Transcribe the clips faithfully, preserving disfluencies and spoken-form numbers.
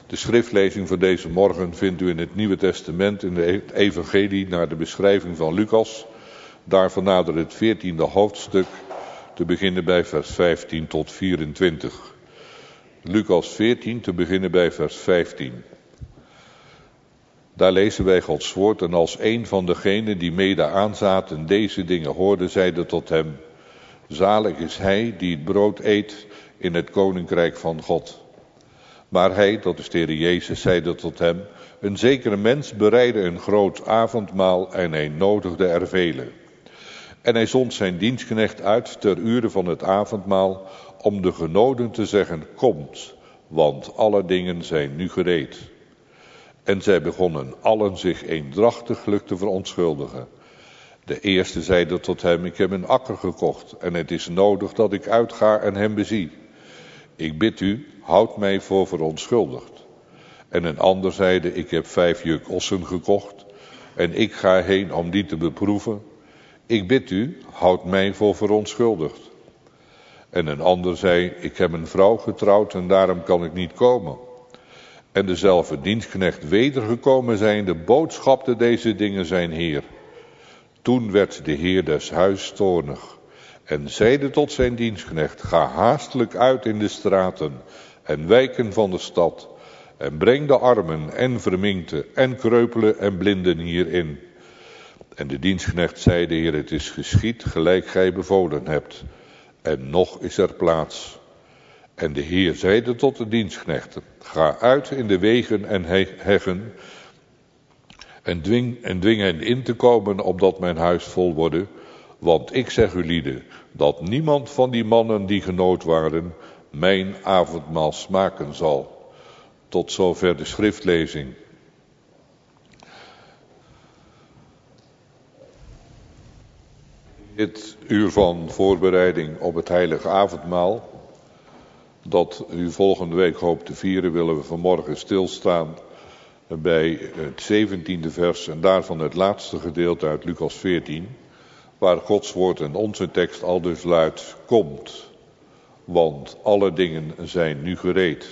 De schriftlezing voor deze morgen vindt u in het Nieuwe Testament in het Evangelie naar de beschrijving van Lucas. Daarvan nader het veertiende hoofdstuk, te beginnen bij vers vijftien tot vierentwintig. Lucas veertien, te beginnen bij vers vijftien. Daar lezen wij Gods woord: en als een van degenen die mede aanzaten deze dingen hoorde, zeide tot hem: zalig is hij die het brood eet in het koninkrijk van God. Maar hij, dat is de Heer Jezus, zeide tot hem: een zekere mens bereidde een groot avondmaal en hij nodigde er velen. En hij zond zijn dienstknecht uit ter ure van het avondmaal om de genodigden te zeggen: komt, want alle dingen zijn nu gereed. En zij begonnen allen zich eendrachtiglijk te verontschuldigen. De eerste zeide tot hem: ik heb een akker gekocht en het is nodig dat ik uitga en hem bezie. Ik bid u, houd mij voor verontschuldigd. En een ander zeide: ik heb vijf juk ossen gekocht en ik ga heen om die te beproeven. Ik bid u, houd mij voor verontschuldigd. En een ander zei: ik heb een vrouw getrouwd en daarom kan ik niet komen. En dezelfde dienstknecht wedergekomen zijnde boodschapte deze dingen zijn heer. Toen werd de heer des huis toornig en zeide tot zijn dienstknecht: ga haastelijk uit in de straten en wijken van de stad en breng de armen en verminkten en kreupelen en blinden hierin. En de dienstknecht zeide: heer, het is geschied gelijk gij bevolen hebt, en nog is er plaats. En de heer zeide tot de dienstknechten: ga uit in de wegen en heggen en dwing, en dwing hen in te komen, opdat mijn huis vol worden. Want ik zeg u lieden, dat niemand van die mannen die genood waren, mijn avondmaal smaken zal. Tot zover de schriftlezing. Dit uur van voorbereiding op het heilige avondmaal, dat u volgende week hoopt te vieren, willen we vanmorgen stilstaan bij het zeventiende vers en daarvan het laatste gedeelte uit Lucas veertien, waar Gods woord en onze tekst aldus luidt: komt, want alle dingen zijn nu gereed.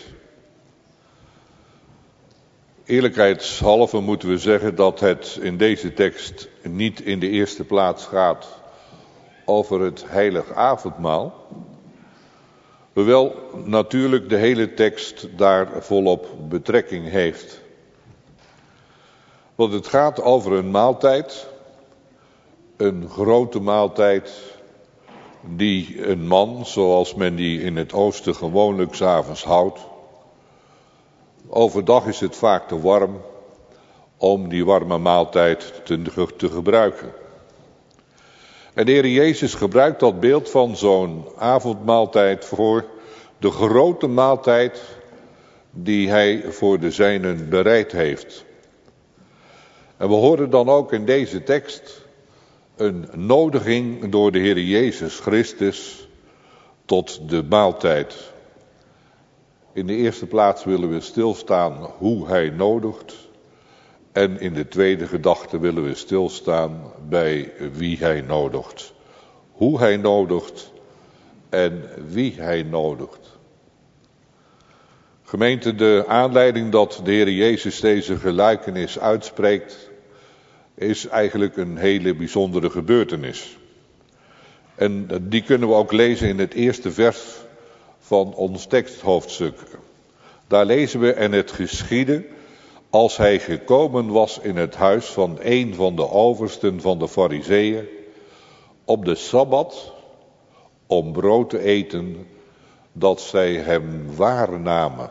Eerlijkheidshalve moeten we zeggen dat het in deze tekst niet in de eerste plaats gaat over het heilig avondmaal, hoewel natuurlijk de hele tekst daar volop betrekking heeft. Want het gaat over een maaltijd, een grote maaltijd, die een man, zoals men die in het oosten gewoonlijk 's avonds houdt. Overdag is het vaak te warm om die warme maaltijd te, te gebruiken. En de Heer Jezus gebruikt dat beeld van zo'n avondmaaltijd voor de grote maaltijd die hij voor de zijnen bereid heeft. En we horen dan ook in deze tekst een nodiging door de Heer Jezus Christus tot de maaltijd. In de eerste plaats willen we stilstaan hoe hij nodigt. En in de tweede gedachte willen we stilstaan bij wie hij nodigt. Hoe hij nodigt en wie hij nodigt. Gemeente, de aanleiding dat de Heer Jezus deze gelijkenis uitspreekt, is eigenlijk een hele bijzondere gebeurtenis. En die kunnen we ook lezen in het eerste vers van ons teksthoofdstuk. Daar lezen we: en het geschiedde als hij gekomen was in het huis van een van de oversten van de Farizeeën op de Sabbat om brood te eten, dat zij hem waarnamen.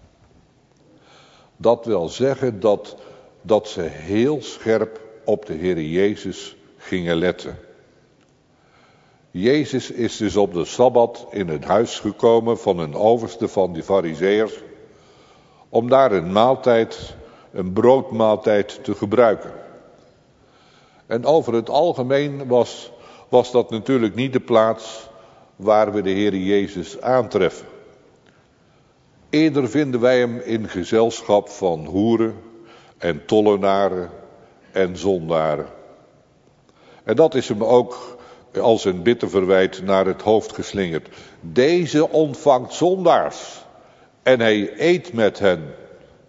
Dat wil zeggen dat, dat ze heel scherp op de Heer Jezus gingen letten. Jezus is dus op de Sabbat in het huis gekomen van een overste van de Farizeeërs om daar een maaltijd, een broodmaaltijd te gebruiken. En over het algemeen was, was dat natuurlijk niet de plaats waar we de Heer Jezus aantreffen. Eerder vinden wij hem in gezelschap van hoeren en tollenaren en zondaren. En dat is hem ook als een bitter verwijt naar het hoofd geslingerd. Deze ontvangt zondaars en hij eet met hen.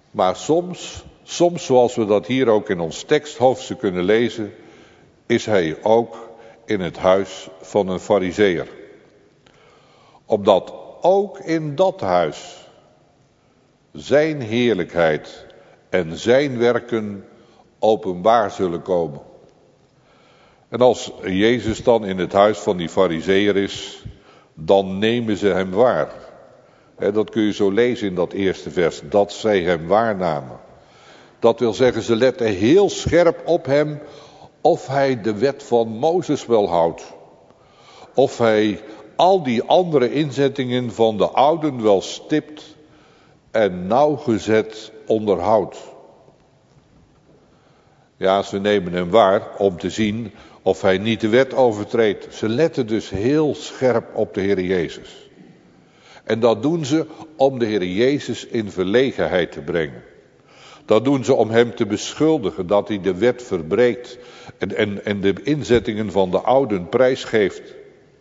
Maar soms, soms zoals we dat hier ook in ons teksthoofdstuk kunnen lezen, is hij ook in het huis van een Farizeeër. Opdat ook in dat huis zijn heerlijkheid en zijn werken openbaar zullen komen. En als Jezus dan in het huis van die Farizeeër is, dan nemen ze hem waar. He, dat kun je zo lezen in dat eerste vers, dat zij hem waarnamen. Dat wil zeggen, ze letten heel scherp op hem of hij de wet van Mozes wel houdt. Of hij al die andere inzettingen van de ouden wel stipt en nauwgezet onderhoudt. Ja, ze nemen hem waar om te zien of hij niet de wet overtreedt. Ze letten dus heel scherp op de Heer Jezus. En dat doen ze om de Heer Jezus in verlegenheid te brengen. Dat doen ze om hem te beschuldigen dat hij de wet verbreekt en, en, en de inzettingen van de ouden prijsgeeft.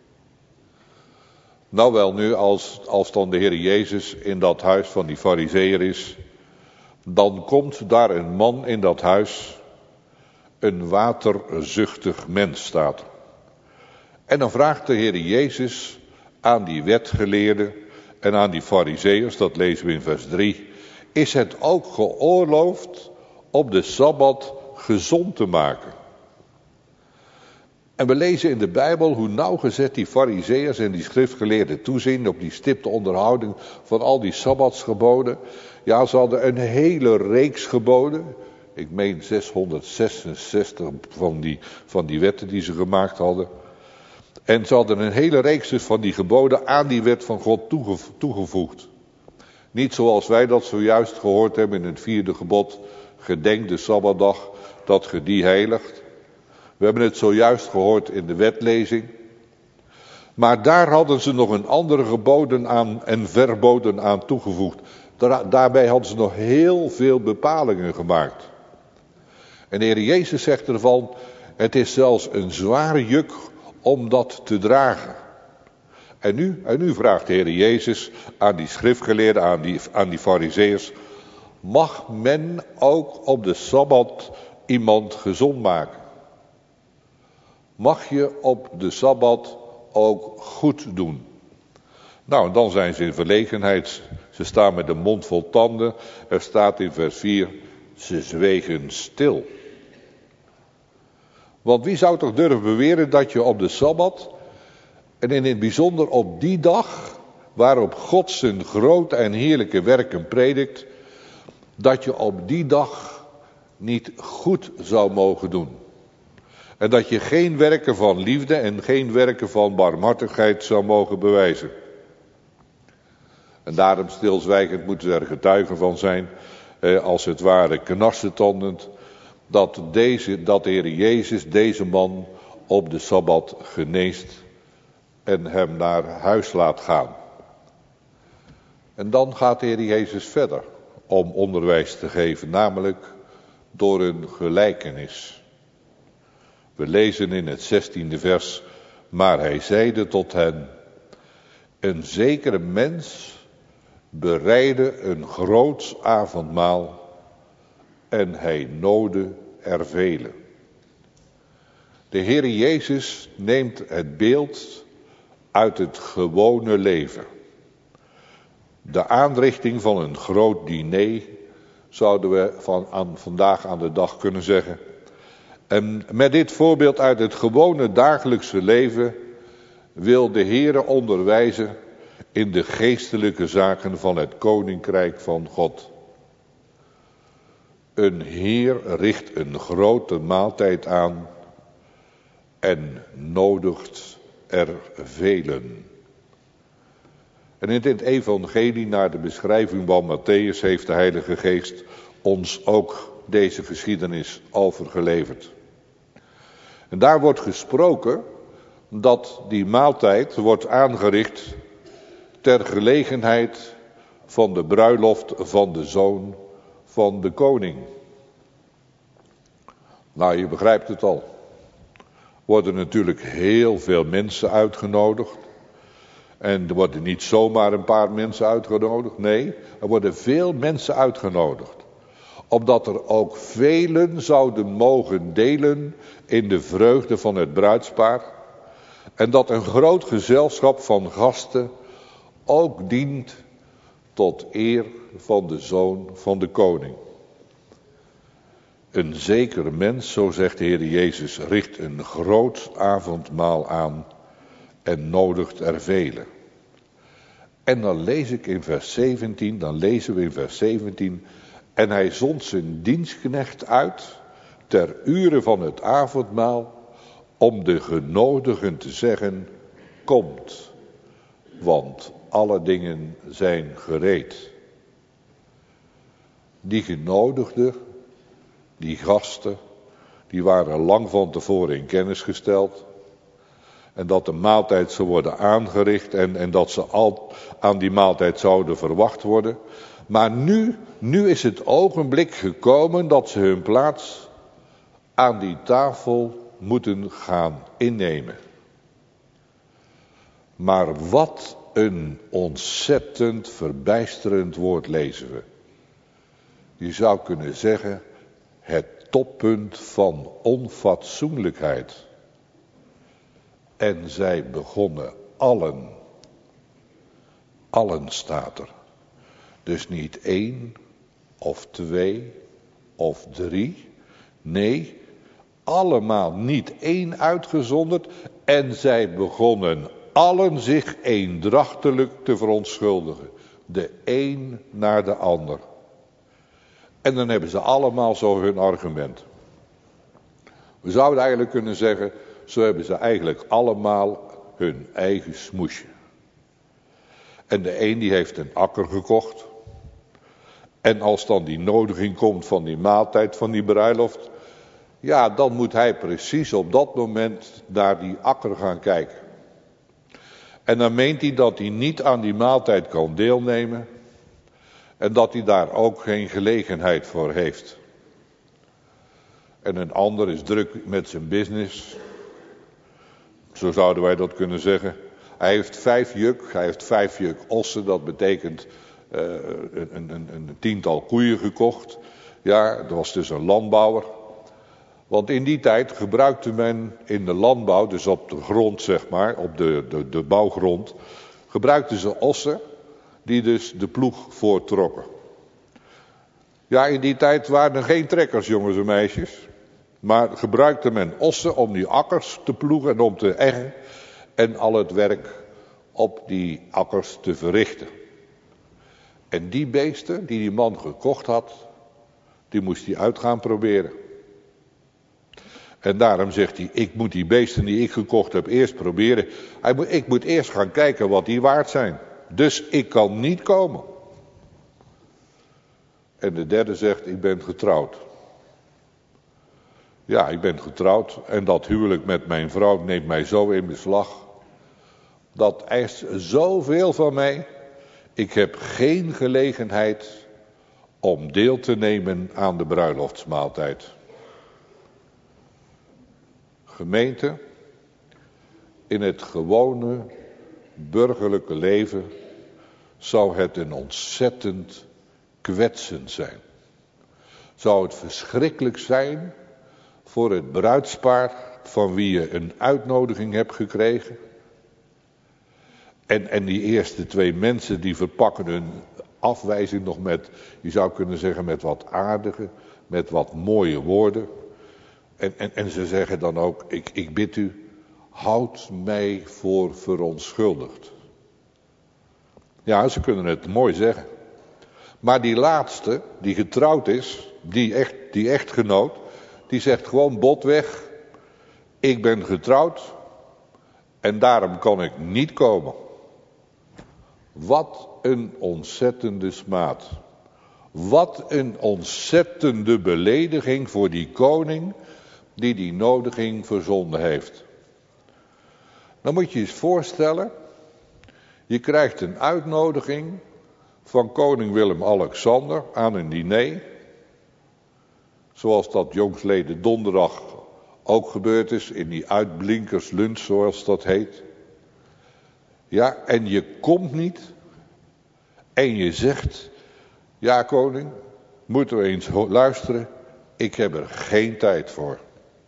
Nou wel nu, als, als dan de Heer Jezus in dat huis van die Farizeeër is, dan komt daar een man in dat huis, een waterzuchtig mens staat. En dan vraagt de Heer Jezus aan die wetgeleerden en aan die Farizeeërs, dat lezen we in vers drie, is het ook geoorloofd op de Sabbat gezond te maken? En we lezen in de Bijbel hoe nauwgezet die Farizeeërs en die schriftgeleerden toezien op die stipte onderhouding van al die Sabbatsgeboden. Ja, ze hadden een hele reeks geboden. Ik meen zeshonderdzesenzestig van die, van die wetten die ze gemaakt hadden. En ze hadden een hele reeks dus van die geboden aan die wet van God toegevoegd. Niet zoals wij dat zojuist gehoord hebben in het vierde gebod. Gedenk de Sabbatdag, dat ge die heiligt. We hebben het zojuist gehoord in de wetlezing. Maar daar hadden ze nog een andere geboden aan en verboden aan toegevoegd. Daar, daarbij hadden ze nog heel veel bepalingen gemaakt. En de Heer Jezus zegt ervan, het is zelfs een zware juk om dat te dragen. En nu, en nu vraagt de Heer Jezus aan die schriftgeleerden, aan die, aan die Farizeeërs, mag men ook op de Sabbat iemand gezond maken? Mag je op de Sabbat ook goed doen? Nou, dan zijn ze in verlegenheid. Ze staan met de mond vol tanden. Er staat in vers vier, ze zwegen stil. Want wie zou toch durven beweren dat je op de Sabbat, en in het bijzonder op die dag, waarop God zijn grote en heerlijke werken predikt, dat je op die dag niet goed zou mogen doen. En dat je geen werken van liefde en geen werken van barmhartigheid zou mogen bewijzen. En daarom stilzwijgend moeten we er getuigen van zijn, eh, als het ware knarsetandend, dat, deze, dat de Heer Jezus deze man op de Sabbat geneest en hem naar huis laat gaan. En dan gaat de Heer Jezus verder om onderwijs te geven, namelijk door een gelijkenis. We lezen in het zestiende vers, maar hij zeide tot hen, een zekere mens bereidde een groots avondmaal en hij noodde er velen. De Heer Jezus neemt het beeld uit het gewone leven. De aanrichting van een groot diner, zouden we van aan, vandaag aan de dag kunnen zeggen. En met dit voorbeeld uit het gewone dagelijkse leven wil de Heere onderwijzen in de geestelijke zaken van het koninkrijk van God. Een Heer richt een grote maaltijd aan en nodigt er velen. En in dit evangelie naar de beschrijving van Mattheüs heeft de Heilige Geest ons ook deze geschiedenis overgeleverd. En daar wordt gesproken dat die maaltijd wordt aangericht ter gelegenheid van de bruiloft van de zoon van de koning. Nou, je begrijpt het al. Worden natuurlijk heel veel mensen uitgenodigd. En er worden niet zomaar een paar mensen uitgenodigd. Nee, er worden veel mensen uitgenodigd. Opdat er ook velen zouden mogen delen in de vreugde van het bruidspaar. En dat een groot gezelschap van gasten ook dient tot eer van de zoon van de koning. Een zekere mens, zo zegt de Heer Jezus, richt een groot avondmaal aan en nodigt er velen. En dan lees ik in vers zeventien, dan lezen we in vers zeventien, en hij zond zijn dienstknecht uit ter ure van het avondmaal om de genodigen te zeggen, komt, want alle dingen zijn gereed. Die genodigden, die gasten, die waren lang van tevoren in kennis gesteld. En dat de maaltijd zou worden aangericht en, en dat ze al aan die maaltijd zouden verwacht worden. Maar nu, nu is het ogenblik gekomen dat ze hun plaats aan die tafel moeten gaan innemen. Maar wat een ontzettend verbijsterend woord lezen we. Je zou kunnen zeggen, het toppunt van onfatsoenlijkheid. En zij begonnen allen, allen staat er. Dus niet één of twee of drie. Nee, allemaal niet één uitgezonderd. En zij begonnen allen zich eendrachtelijk te verontschuldigen. De een naar de ander. En dan hebben ze allemaal zo hun argument. We zouden eigenlijk kunnen zeggen, zo hebben ze eigenlijk allemaal hun eigen smoesje. En de een die heeft een akker gekocht. En als dan die nodiging komt van die maaltijd, van die bruiloft, ja, dan moet hij precies op dat moment naar die akker gaan kijken. En dan meent hij dat hij niet aan die maaltijd kan deelnemen. En dat hij daar ook geen gelegenheid voor heeft. En een ander is druk met zijn business. Zo zouden wij dat kunnen zeggen. Hij heeft vijf juk, hij heeft vijf juk ossen, dat betekent uh, een, een, een tiental koeien gekocht. Ja, dat was dus een landbouwer. Want in die tijd gebruikte men in de landbouw, dus op de grond zeg maar, op de, de, de bouwgrond, gebruikten ze ossen die dus de ploeg voorttrokken. Ja, in die tijd waren er geen trekkers, jongens en meisjes. Maar gebruikte men ossen om die akkers te ploegen en om te eggen. En al het werk op die akkers te verrichten. En die beesten die die man gekocht had, die moest hij uit gaan proberen. En daarom zegt hij, ik moet die beesten die ik gekocht heb eerst proberen. Hij moet, ik moet eerst gaan kijken wat die waard zijn. Dus ik kan niet komen. En de derde zegt, ik ben getrouwd. Ja, ik ben getrouwd en dat huwelijk met mijn vrouw neemt mij zo in beslag. Dat eist zoveel van mij. Ik heb geen gelegenheid om deel te nemen aan de bruiloftsmaaltijd. Gemeente, in het gewone burgerlijke leven zou het een ontzettend kwetsend zijn. Zou het verschrikkelijk zijn voor het bruidspaar van wie je een uitnodiging hebt gekregen. En, en die eerste twee mensen die verpakken hun afwijzing nog met, je zou kunnen zeggen met wat aardige, met wat mooie woorden. En, en, en ze zeggen dan ook, ik, ik bid u, houd mij voor verontschuldigd. Ja, ze kunnen het mooi zeggen. Maar die laatste, die getrouwd is, die, echt, die echtgenoot, die zegt gewoon botweg, ik ben getrouwd en daarom kan ik niet komen. Wat een ontzettende smaad. Wat een ontzettende belediging voor die koning die die nodiging verzonden heeft. Dan moet je je eens voorstellen, je krijgt een uitnodiging van koning Willem-Alexander aan een diner. Zoals dat jongstleden donderdag ook gebeurd is in die uitblinkerslunch zoals dat heet. Ja, en je komt niet en je zegt, ja koning, moeten we eens luisteren, ik heb er geen tijd voor.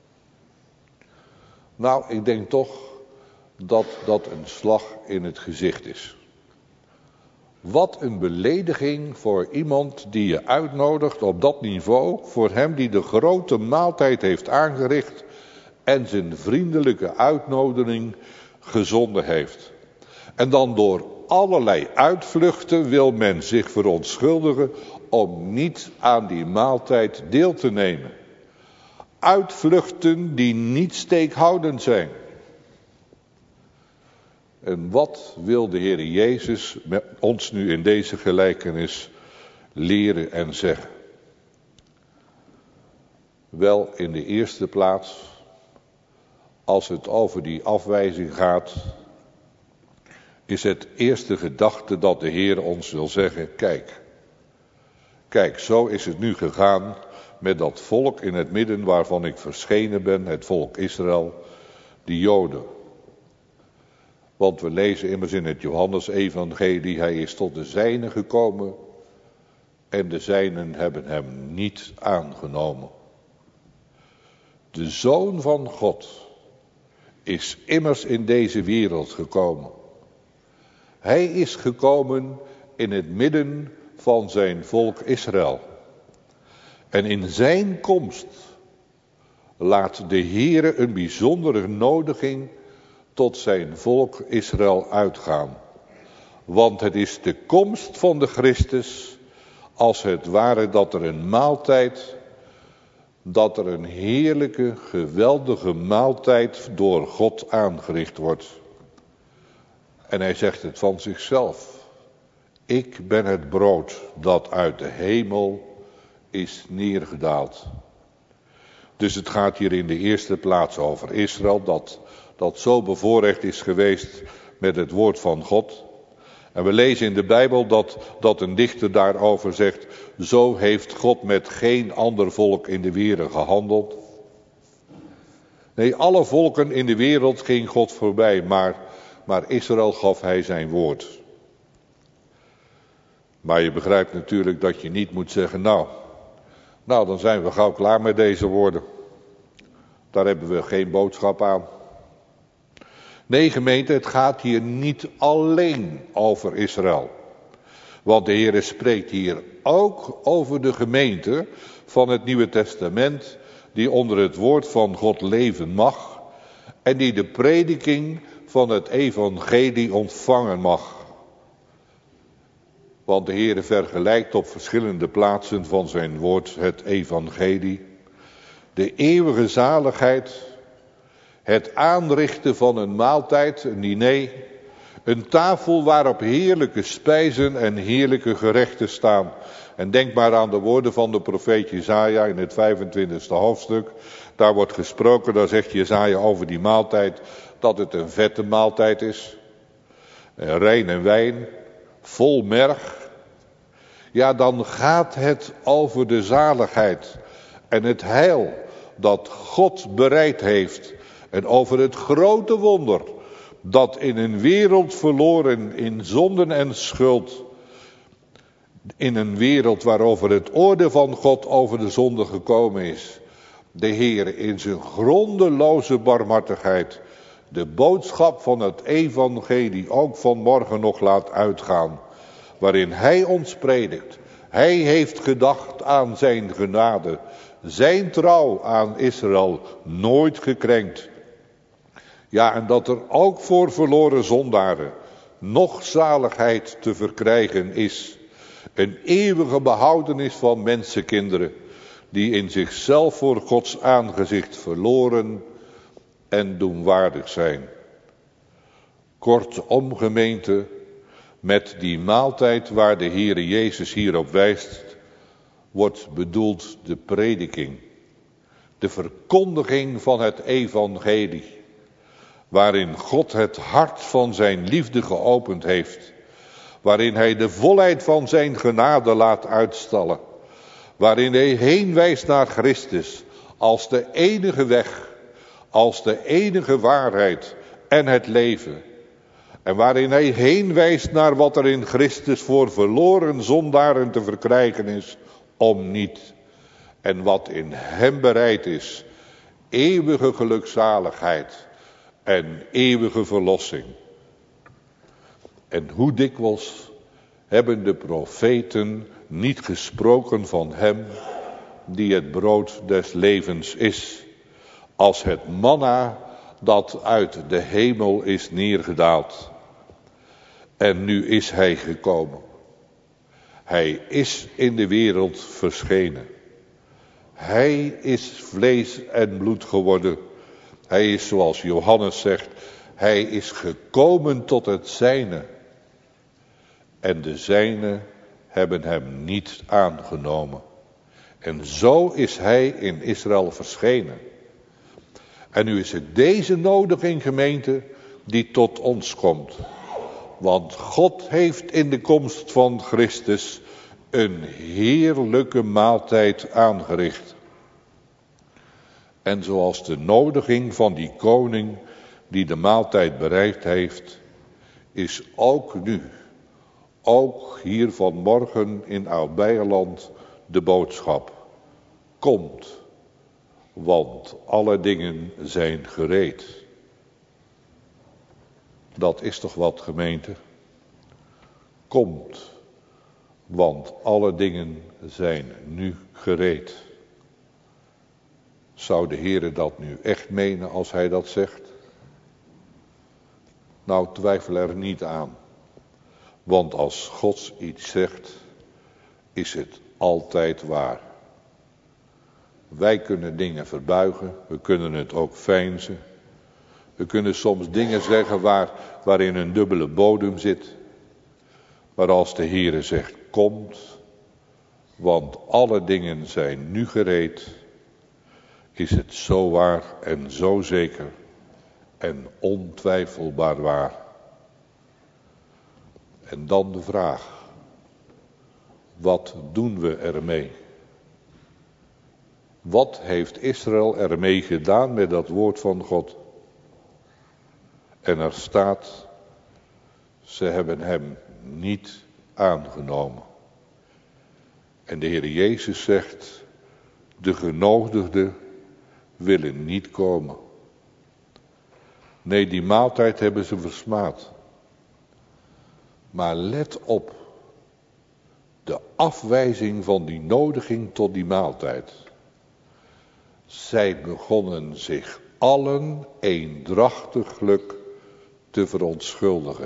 Nou, ik denk toch dat dat een slag in het gezicht is. Wat een belediging voor iemand die je uitnodigt op dat niveau, voor hem die de grote maaltijd heeft aangericht en zijn vriendelijke uitnodiging gezonden heeft. En dan door allerlei uitvluchten wil men zich verontschuldigen om niet aan die maaltijd deel te nemen. Uitvluchten die niet steekhoudend zijn. En wat wil de Heer Jezus met ons nu in deze gelijkenis leren en zeggen? Wel, in de eerste plaats, als het over die afwijzing gaat, is het eerste gedachte dat de Heer ons wil zeggen, kijk, kijk, zo is het nu gegaan met dat volk in het midden waarvan ik verschenen ben, het volk Israël, die Joden. Want we lezen immers in het Johannesevangelie, hij is tot de zijnen gekomen en de zijnen hebben hem niet aangenomen. De Zoon van God is immers in deze wereld gekomen. Hij is gekomen in het midden van zijn volk Israël. En in zijn komst laat de Heere een bijzondere nodiging tot zijn volk Israël uitgaan. Want het is de komst van de Christus als het ware dat er een maaltijd, dat er een heerlijke, geweldige maaltijd door God aangericht wordt. En hij zegt het van zichzelf. Ik ben het brood dat uit de hemel is neergedaald. Dus het gaat hier in de eerste plaats over Israël, dat, dat zo bevoorrecht is geweest met het woord van God. En we lezen in de Bijbel dat, dat een dichter daarover zegt, zo heeft God met geen ander volk in de wereld gehandeld. Nee, alle volken in de wereld ging God voorbij, maar, maar Israël gaf hij zijn woord. Maar je begrijpt natuurlijk dat je niet moet zeggen, nou, nou dan zijn we gauw klaar met deze woorden. Daar hebben we geen boodschap aan. Nee gemeente, het gaat hier niet alleen over Israël. Want de Heer spreekt hier ook over de gemeente van het Nieuwe Testament, die onder het woord van God leven mag en die de prediking van het evangelie ontvangen mag. Want de Heer vergelijkt op verschillende plaatsen van zijn woord het evangelie, de eeuwige zaligheid, het aanrichten van een maaltijd, een diner, een tafel waarop heerlijke spijzen en heerlijke gerechten staan. En denk maar aan de woorden van de profeet Jesaja in het vijfentwintigste hoofdstuk. Daar wordt gesproken, daar zegt Jesaja over die maaltijd, dat het een vette maaltijd is. Rein en wijn, vol merg. Ja, dan gaat het over de zaligheid en het heil dat God bereid heeft. En over het grote wonder dat in een wereld verloren in zonden en schuld, in een wereld waarover het oordeel van God over de zonde gekomen is, de Heer in zijn grondeloze barmhartigheid de boodschap van het evangelie ook vanmorgen nog laat uitgaan, waarin hij ons predikt. Hij heeft gedacht aan zijn genade, zijn trouw aan Israël nooit gekrenkt. Ja, en dat er ook voor verloren zondaren nog zaligheid te verkrijgen is. Een eeuwige behoudenis van mensenkinderen die in zichzelf voor Gods aangezicht verloren en doemwaardig zijn. Kortom gemeente, met die maaltijd waar de Heere Jezus hierop wijst, wordt bedoeld de prediking. De verkondiging van het evangelie. Waarin God het hart van zijn liefde geopend heeft. Waarin hij de volheid van zijn genade laat uitstallen. Waarin hij heen wijst naar Christus als de enige weg, als de enige waarheid en het leven. En waarin hij heen wijst naar wat er in Christus voor verloren zondaren te verkrijgen is, om niet. En wat in hem bereid is, eeuwige gelukzaligheid en eeuwige verlossing. En hoe dikwijls hebben de profeten niet gesproken van hem die het brood des levens is, als het manna dat uit de hemel is neergedaald. En nu is hij gekomen. Hij is in de wereld verschenen. Hij is vlees en bloed geworden. Hij is, zoals Johannes zegt, hij is gekomen tot het zijne. En de zijnen hebben hem niet aangenomen. En zo is hij in Israël verschenen. En nu is het deze nodiging, gemeente, die tot ons komt. Want God heeft in de komst van Christus een heerlijke maaltijd aangericht. En zoals de nodiging van die koning die de maaltijd bereikt heeft, is ook nu, ook hier vanmorgen in Oud-Beierland de boodschap. Komt, want alle dingen zijn gereed. Dat is toch wat, gemeente? Komt, want alle dingen zijn nu gereed. Zou de Heere dat nu echt menen als hij dat zegt? Nou, twijfel er niet aan. Want als God iets zegt, is het altijd waar. Wij kunnen dingen verbuigen, we kunnen het ook veinzen. We kunnen soms dingen zeggen waar, waarin een dubbele bodem zit. Maar als de Heere zegt, komt, want alle dingen zijn nu gereed, is het zo waar en zo zeker en ontwijfelbaar waar. En dan de vraag, wat doen we ermee? Wat heeft Israël ermee gedaan met dat woord van God? En er staat, ze hebben hem niet aangenomen. En de Heer Jezus zegt, de genodigden willen niet komen. Nee, die maaltijd hebben ze versmaad. Maar let op, de afwijzing van die nodiging tot die maaltijd. Zij begonnen zich allen eendrachtiglijk te verontschuldigen.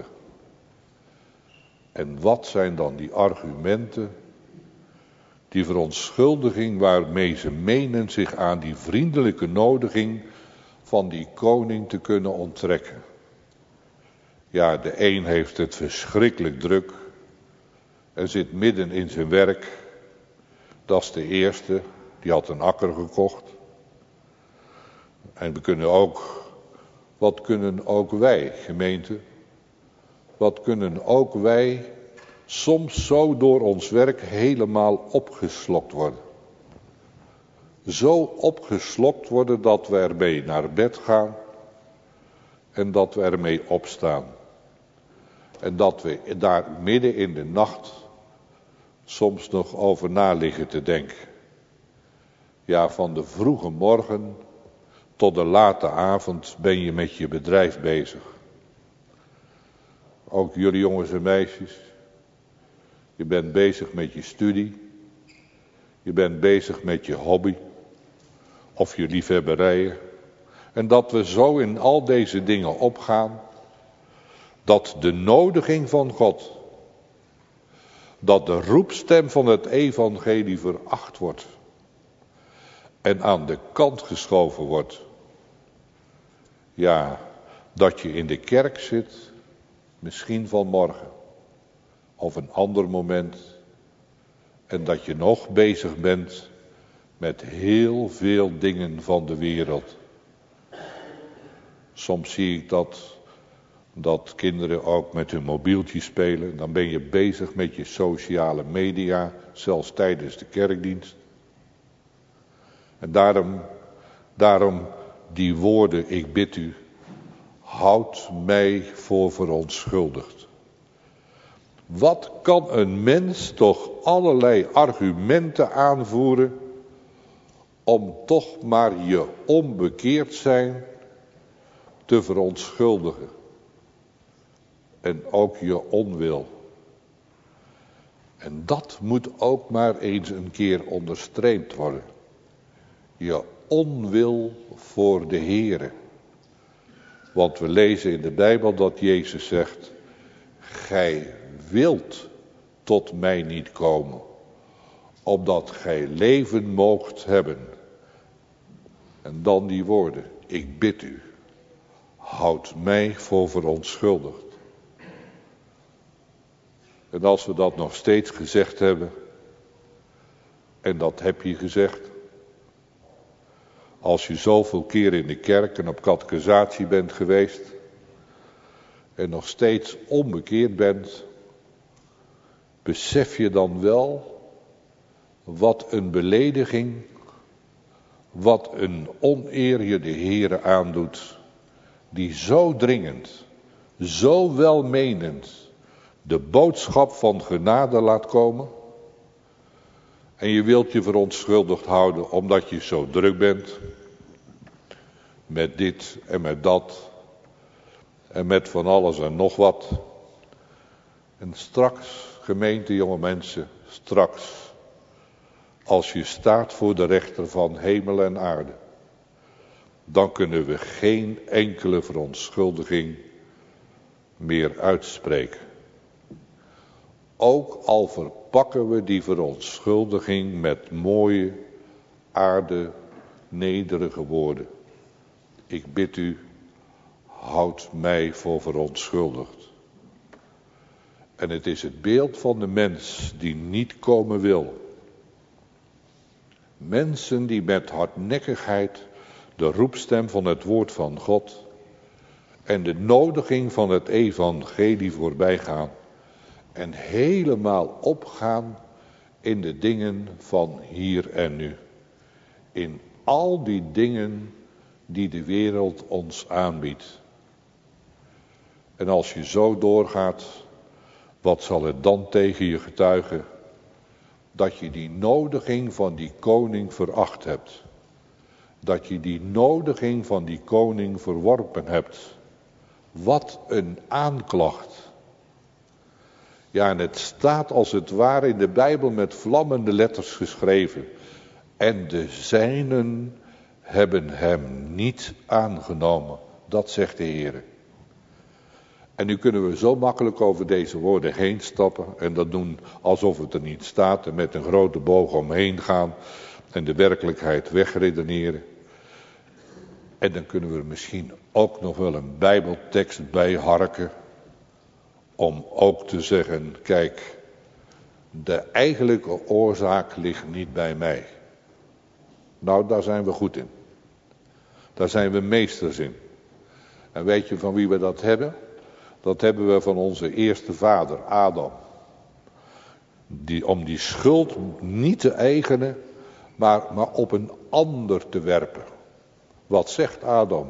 En wat zijn dan die argumenten? Die verontschuldiging waarmee ze menen zich aan die vriendelijke nodiging van die koning te kunnen onttrekken. Ja, de een heeft het verschrikkelijk druk en zit midden in zijn werk. Dat is de eerste, die had een akker gekocht. En we kunnen ook, wat kunnen ook wij, gemeente, wat kunnen ook wij soms zo door ons werk helemaal opgeslokt worden. Zo opgeslokt worden dat we ermee naar bed gaan en dat we ermee opstaan. En dat we daar midden in de nacht soms nog over na liggen te denken. Ja, van de vroege morgen tot de late avond ben je met je bedrijf bezig. Ook jullie jongens en meisjes. Je bent bezig met je studie. Je bent bezig met je hobby. Of je liefhebberijen. En dat we zo in al deze dingen opgaan. Dat de nodiging van God. Dat de roepstem van het evangelie veracht wordt. En aan de kant geschoven wordt. Ja, dat je in de kerk zit. Misschien vanmorgen. Of een ander moment. En dat je nog bezig bent met heel veel dingen van de wereld. Soms zie ik dat, dat kinderen ook met hun mobieltje spelen. Dan ben je bezig met je sociale media, zelfs tijdens de kerkdienst. En daarom, daarom die woorden, ik bid u, houd mij voor verontschuldigd. Wat kan een mens toch allerlei argumenten aanvoeren om toch maar je onbekeerd zijn te verontschuldigen. En ook je onwil. En dat moet ook maar eens een keer onderstreept worden. Je onwil voor de Heere. Want we lezen in de Bijbel dat Jezus zegt: gij wilt tot mij niet komen, opdat gij leven moogt hebben. En dan die woorden: ik bid u, houd mij voor verontschuldigd. En als we dat nog steeds gezegd hebben, en dat heb je gezegd, als je zoveel keer in de kerk en op catechisatie bent geweest en nog steeds onbekeerd bent, besef je dan wel wat een belediging, wat een oneer je de Heere aandoet, die zo dringend, zo welmenend de boodschap van genade laat komen. En je wilt je verontschuldigd houden omdat je zo druk bent met dit en met dat en met van alles en nog wat. En straks, gemeente, jonge mensen, straks, als je staat voor de rechter van hemel en aarde, dan kunnen we geen enkele verontschuldiging meer uitspreken. Ook al verpakken we die verontschuldiging met mooie, aarde, nederige woorden. Ik bid u, houd mij voor verontschuldigd. En het is het beeld van de mens die niet komen wil. Mensen die met hardnekkigheid de roepstem van het woord van God en de nodiging van het evangelie voorbij gaan. En helemaal opgaan in de dingen van hier en nu. In al die dingen die de wereld ons aanbiedt. En als je zo doorgaat, wat zal het dan tegen je getuigen? Dat je die nodiging van die koning veracht hebt. Dat je die nodiging van die koning verworpen hebt. Wat een aanklacht. Ja, en het staat als het ware in de Bijbel met vlammende letters geschreven. En de zijnen hebben hem niet aangenomen. Dat zegt de Heer. En nu kunnen we zo makkelijk over deze woorden heen stappen. En dat doen alsof het er niet staat. En met een grote boog omheen gaan. En de werkelijkheid wegredeneren. En dan kunnen we er misschien ook nog wel een Bijbeltekst bij harken. Om ook te zeggen, kijk, de eigenlijke oorzaak ligt niet bij mij. Nou, daar zijn we goed in. Daar zijn we meesters in. En weet je van wie we dat hebben? Dat hebben we van onze eerste vader, Adam. Die, om die schuld niet te eigenen, maar, maar op een ander te werpen. Wat zegt Adam?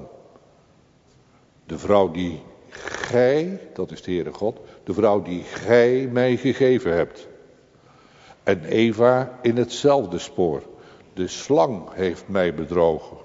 De vrouw die gij, dat is de Heere God, de vrouw die gij mij gegeven hebt. En Eva in hetzelfde spoor. De slang heeft mij bedrogen.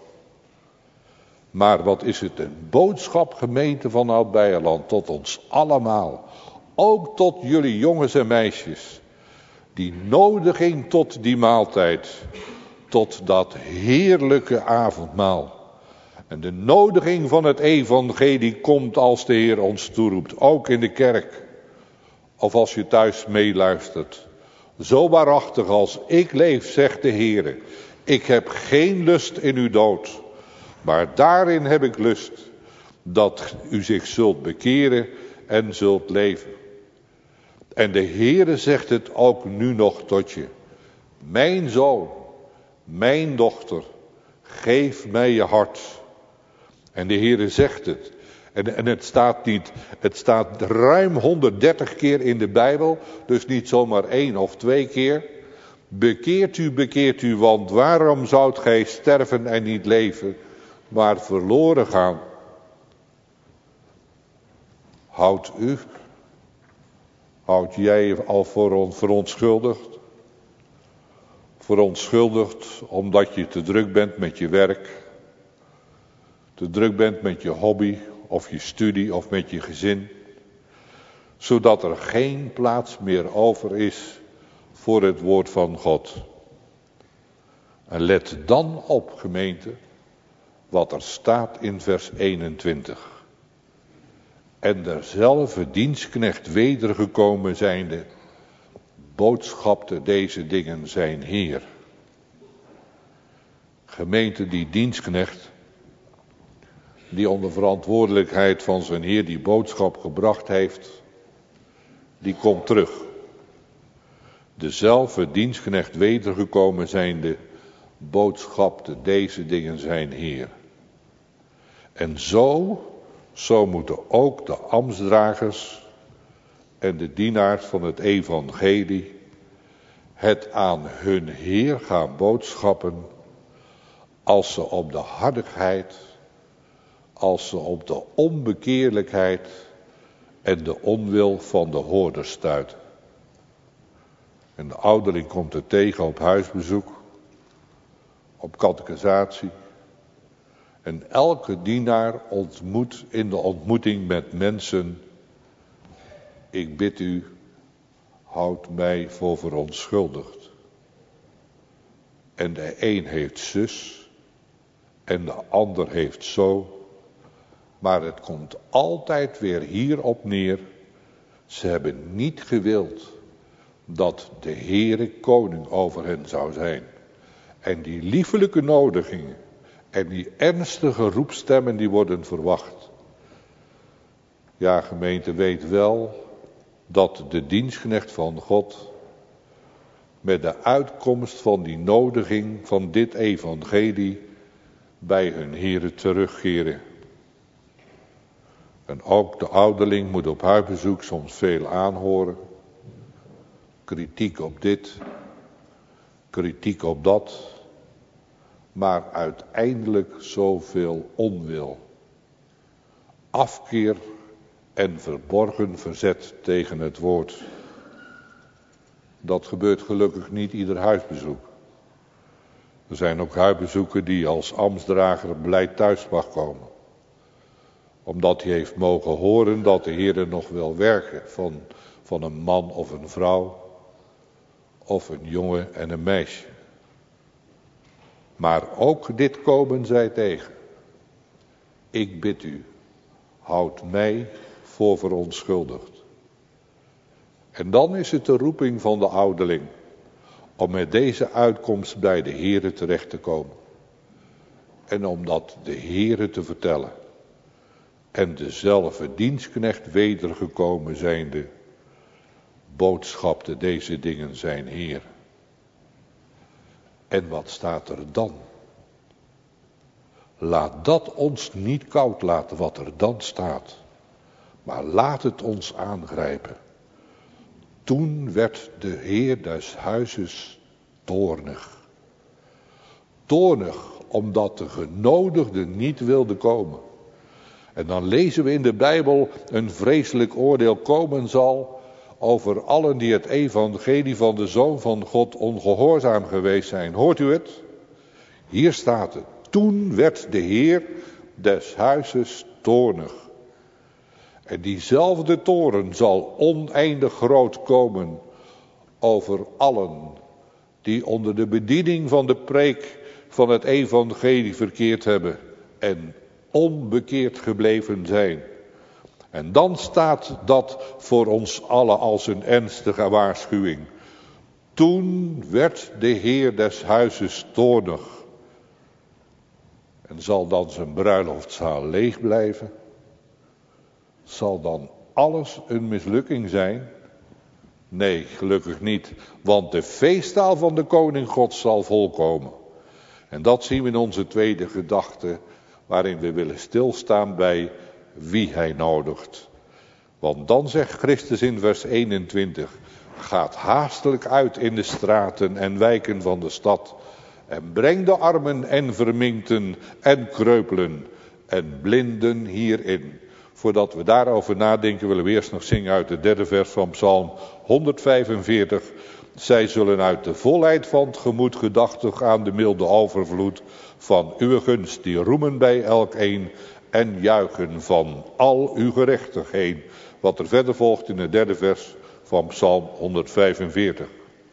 Maar wat is het een boodschap, gemeente van Oud-Beierland, tot ons allemaal. Ook tot jullie jongens en meisjes. Die nodiging tot die maaltijd. Tot dat heerlijke avondmaal. En de nodiging van het evangelie komt als de Heer ons toeroept. Ook in de kerk. Of als je thuis meeluistert. Zo waarachtig als ik leef, zegt de Heer. Ik heb geen lust in uw dood. Maar daarin heb ik lust. Dat u zich zult bekeren en zult leven. En de Heer zegt het ook nu nog tot je. Mijn zoon, mijn dochter, geef mij je hart. En de Heere zegt het. En, en het staat niet, het staat ruim honderddertig keer in de Bijbel. Dus niet zomaar één of twee keer. Bekeert u, bekeert u, want waarom zoudt gij sterven en niet leven, maar verloren gaan? Houdt u, houd jij al voor verontschuldigd? Verontschuldigd omdat je te druk bent met je werk, te druk bent met je hobby of je studie of met je gezin, zodat er geen plaats meer over is voor het woord van God. En let dan op, gemeente, wat er staat in vers eenentwintig. En derzelfde dienstknecht wedergekomen zijnde, boodschapte deze dingen zijn Heer. Gemeente, die dienstknecht, die onder verantwoordelijkheid van zijn Heer die boodschap gebracht heeft, die komt terug. Dezelfde dienstknecht wedergekomen zijnde, boodschapte deze dingen zijn Heer. En zo, zo moeten ook de ambtsdragers en de dienaars van het evangelie het aan hun Heer gaan boodschappen, als ze op de hardigheid, als ze op de onbekeerlijkheid en de onwil van de hoorders stuiten. En de ouderling komt er tegen op huisbezoek, op catechisatie. En elke dienaar ontmoet in de ontmoeting met mensen: ik bid u, houd mij voor verontschuldigd. En de een heeft zus en de ander heeft zo. Maar het komt altijd weer hierop neer. Ze hebben niet gewild dat de Heere koning over hen zou zijn. En die liefelijke nodigingen en die ernstige roepstemmen die worden verwacht. Ja, gemeente, weet wel dat de dienstknecht van God met de uitkomst van die nodiging van dit evangelie bij hun Heere terugkeren. En ook de ouderling moet op huisbezoek soms veel aanhoren. Kritiek op dit, kritiek op dat, maar uiteindelijk zoveel onwil. Afkeer en verborgen verzet tegen het woord. Dat gebeurt gelukkig niet ieder huisbezoek. Er zijn ook huisbezoeken die als ambtsdrager blij thuis mag komen. Omdat hij heeft mogen horen dat de Heer nog wil werken van, van een man of een vrouw. Of een jongen en een meisje. Maar ook dit komen zij tegen. Ik bid u, houd mij voor verontschuldigd. En dan is het de roeping van de ouderling om met deze uitkomst bij de Heere terecht te komen. En om dat de Heere te vertellen. En dezelfde dienstknecht wedergekomen zijnde, boodschapte deze dingen zijn Heer. En wat staat er dan? Laat dat ons niet koud laten wat er dan staat. Maar laat het ons aangrijpen. Toen werd de Heer des huizes toornig. Toornig omdat de genodigde niet wilde komen. En dan lezen we in de Bijbel een vreselijk oordeel komen zal over allen die het evangelie van de Zoon van God ongehoorzaam geweest zijn. Hoort u het? Hier staat het. Toen werd de Heer des huizes toornig. En diezelfde toorn zal oneindig groot komen over allen die onder de bediening van de preek van het evangelie verkeerd hebben en onbekeerd gebleven zijn. En dan staat dat voor ons allen als een ernstige waarschuwing. Toen werd de Heer des huizes toornig. En zal dan zijn bruiloftzaal leeg blijven? Zal dan alles een mislukking zijn? Nee, gelukkig niet. Want de feestdaal van de koning God zal volkomen. En dat zien we in onze tweede gedachte, waarin we willen stilstaan bij wie hij nodigt. Want dan zegt Christus in vers eenentwintig, gaat haastelijk uit in de straten en wijken van de stad en breng de armen en verminkten en kreupelen en blinden hierin. Voordat we daarover nadenken willen we eerst nog zingen uit het derde vers van Psalm honderdvijfenveertig. Zij zullen uit de volheid van het gemoed gedachtig aan de milde overvloed van uw gunst, die roemen bij elkeen en juichen van al uw gerechtigheden. Wat er verder volgt in het derde vers van Psalm honderdvijfenveertig.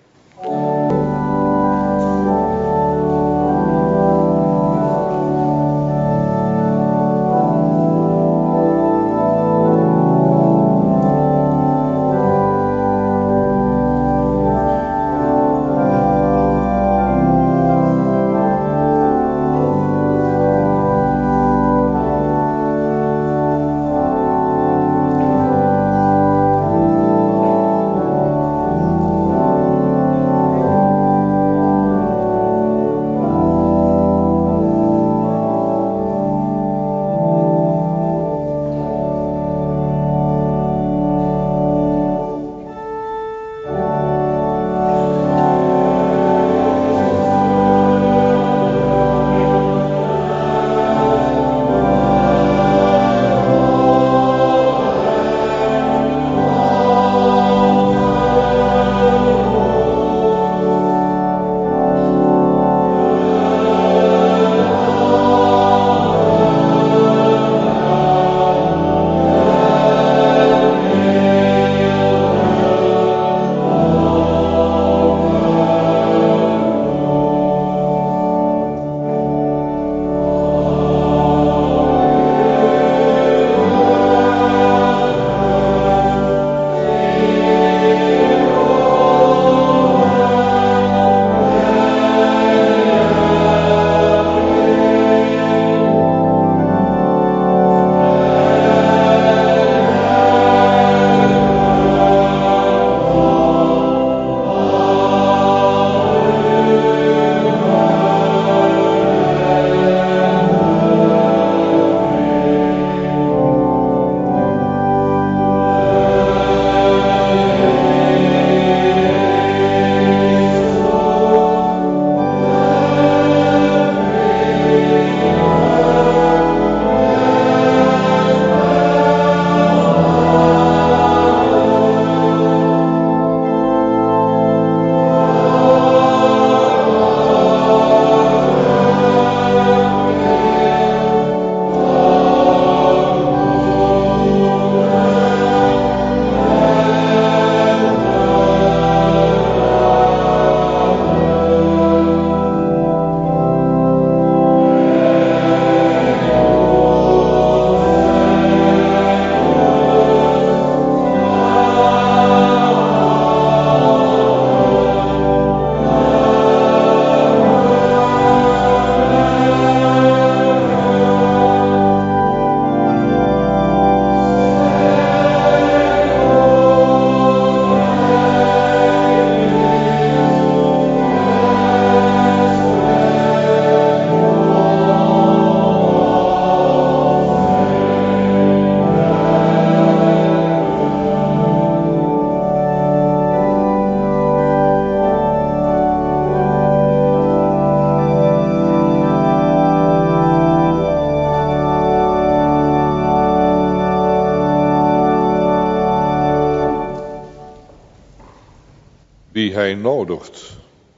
Wie hij nodigt,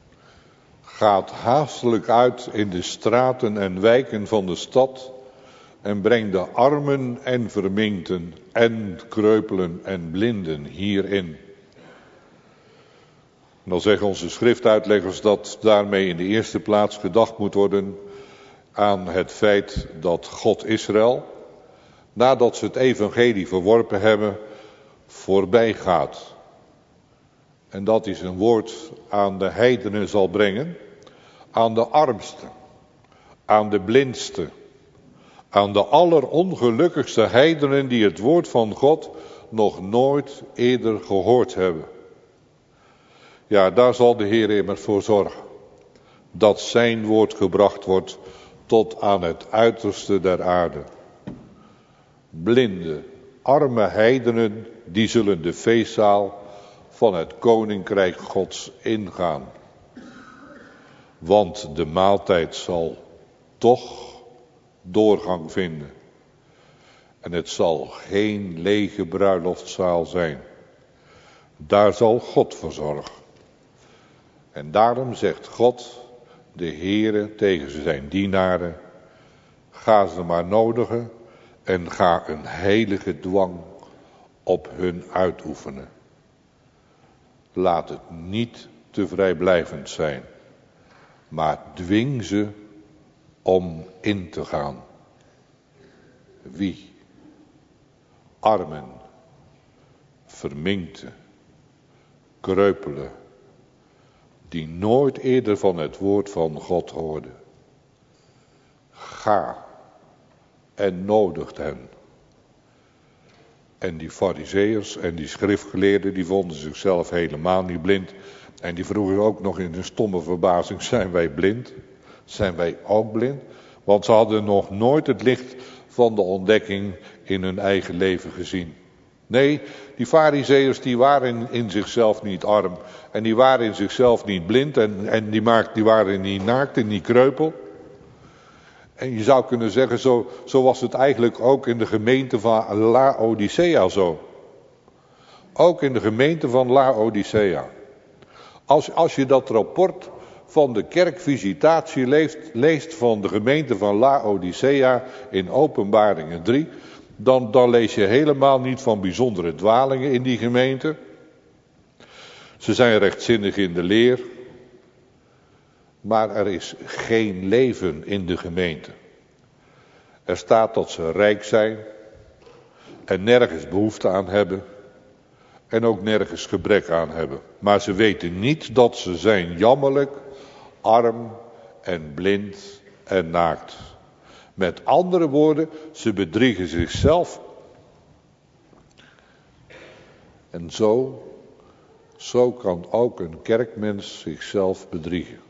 gaat haastelijk uit in de straten en wijken van de stad en brengt de armen en verminkten en kreupelen en blinden hierin. Dan zeggen onze schriftuitleggers dat daarmee in de eerste plaats gedacht moet worden aan het feit dat God Israël, nadat ze het evangelie verworpen hebben, voorbij gaat. En dat hij zijn woord aan de heidenen zal brengen, aan de armsten, aan de blindsten, aan de allerongelukkigste heidenen die het woord van God nog nooit eerder gehoord hebben. Ja, daar zal de Heer immers voor zorgen, dat zijn woord gebracht wordt tot aan het uiterste der aarde. Blinde, arme heidenen, die zullen de feestzaal van het koninkrijk Gods ingaan. Want de maaltijd zal toch doorgang vinden. En het zal geen lege bruiloftzaal zijn. Daar zal God voor zorgen. En daarom zegt God, de Heere, tegen zijn dienaren: ga ze maar nodigen en ga een heilige dwang op hun uitoefenen. Laat het niet te vrijblijvend zijn, maar dwing ze om in te gaan. Wie? Armen, verminkten, kreupelen, die nooit eerder van het woord van God hoorden. Ga en nodigt hen. En die farizeeërs en die schriftgeleerden, die vonden zichzelf helemaal niet blind. En die vroegen ook nog in een stomme verbazing: zijn wij blind? Zijn wij ook blind? Want ze hadden nog nooit het licht van de ontdekking in hun eigen leven gezien. Nee, die farizeeërs die waren in, in zichzelf niet arm. En die waren in zichzelf niet blind. En, en die, maakt, die waren niet naakt en niet kreupel. En je zou kunnen zeggen, zo, zo was het eigenlijk ook in de gemeente van Laodicea zo. Ook in de gemeente van Laodicea. Als, als je dat rapport van de kerkvisitatie leest, leest van de gemeente van Laodicea in Openbaringen drie... Dan, dan lees je helemaal niet van bijzondere dwalingen in die gemeente. Ze zijn rechtzinnig in de leer. Maar er is geen leven in de gemeente. Er staat dat ze rijk zijn. En nergens behoefte aan hebben. En ook nergens gebrek aan hebben. Maar ze weten niet dat ze zijn jammerlijk, arm en blind en naakt. Met andere woorden, ze bedriegen zichzelf. En zo, zo kan ook een kerkmens zichzelf bedriegen.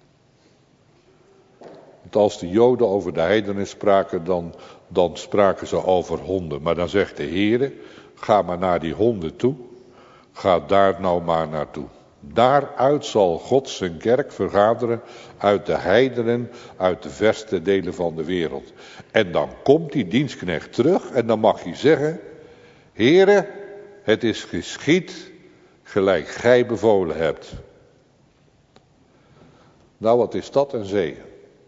Want als de Joden over de heidenen spraken, dan, dan spraken ze over honden. Maar dan zegt de Heere, ga maar naar die honden toe. Ga daar nou maar naartoe. Daaruit zal God zijn kerk vergaderen, uit de heidenen, uit de verste delen van de wereld. En dan komt die dienstknecht terug en dan mag hij zeggen: Heere, het is geschied gelijk gij bevolen hebt. Nou, wat is dat een zegen?